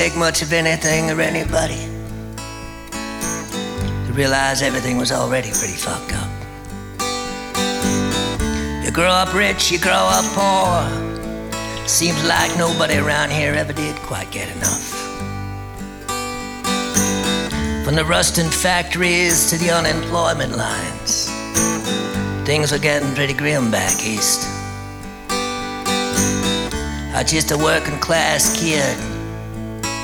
Take much of anything or anybody to realize everything was already pretty fucked up. You grow up rich, you grow up poor. Seems like nobody around here ever did quite get enough. From the rusting factories to the unemployment lines, things were getting pretty grim back east. I was just a working class kid